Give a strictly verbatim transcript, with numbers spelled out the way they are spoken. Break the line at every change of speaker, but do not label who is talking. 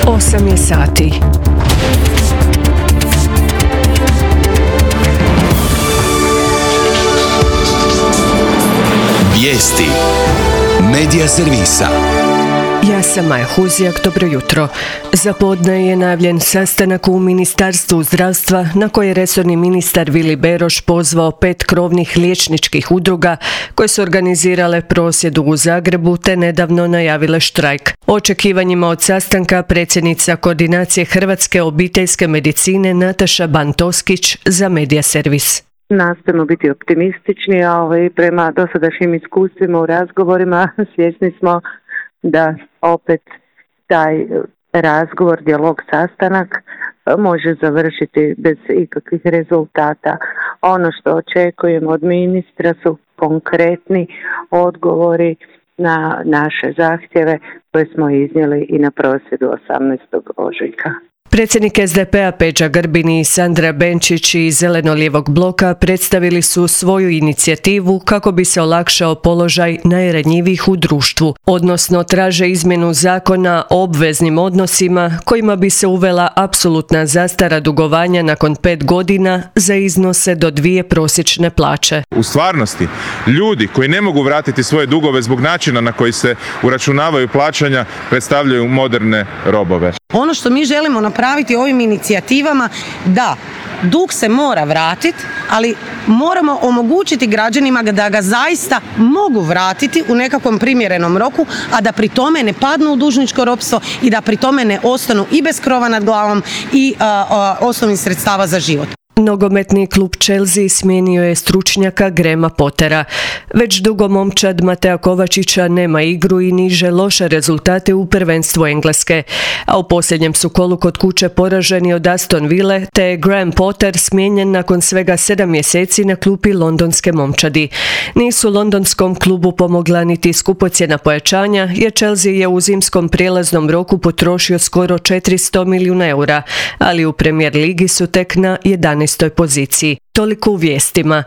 osam je sati.
Vijesti Medija servisa.
Ja sam Maja Huzijak, dobro jutro. Za podne je najavljen sastanak u Ministarstvu zdravstva na koji je resorni ministar Vili Beroš pozvao pet krovnih liječničkih udruga koje su organizirale prosvjed u Zagrebu te nedavno najavile štrajk. O očekivanjima od sastanka predsjednica koordinacije Hrvatske obiteljske medicine Nataša Bantoskić za Medija servis.
Nastojimo biti optimistični, a ovaj, prema dosadašnjim iskustvima u razgovorima svjesni smo da opet taj razgovor, dijalog, sastanak može završiti bez ikakvih rezultata. Ono što očekujemo od ministra su konkretni odgovori na naše zahtjeve koje smo iznijeli i na prosvjedu osamnaestog ožujka.
Predsjednik es de pe a Peđa Grbin i Sandra Benčić iz Zeleno-lijevog bloka predstavili su svoju inicijativu kako bi se olakšao položaj najranjivijih u društvu, odnosno traže izmjenu zakona o obveznim odnosima kojima bi se uvela apsolutna zastara dugovanja nakon pet godina za iznose do dvije prosječne plaće.
U stvarnosti, ljudi koji ne mogu vratiti svoje dugove zbog načina na koji se uračunavaju plaćanja predstavljaju moderne robove.
Ono što mi želimo napraviti ovim inicijativama, da, dug se mora vratiti, ali moramo omogućiti građanima da ga zaista mogu vratiti u nekakvom primjerenom roku, a da pri tome ne padnu u dužničko ropstvo i da pri tome ne ostanu i bez krova nad glavom i a, a, osnovnih sredstava za život.
Nogometni klub Chelsea smijenio je stručnjaka Grahama Pottera. Već dugo momčad Matea Kovačića nema igru i niže loše rezultate u prvenstvu Engleske, a u posljednjem su kolu kod kuće poraženi od Aston Ville, te je Graham Potter smijenjen nakon svega sedam mjeseci na klupi londonske momčadi. Nisu londonskom klubu pomogla niti skupocjena pojačanja, jer Chelsea je u zimskom prijelaznom roku potrošio skoro četiristo milijuna eura, ali u Premier ligi su tek na jedanaestoj poziciji. Toliko u vijestima.